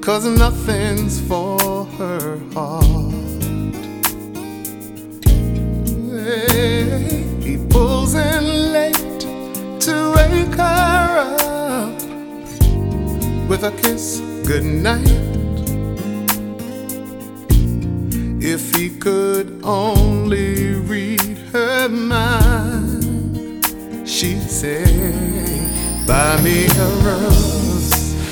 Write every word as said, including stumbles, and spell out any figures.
'cause nothing's for her heart. Hey, he pulls in late to wake her up with a kiss goodnight. If he could only read her mind, she'd say, buy me a rose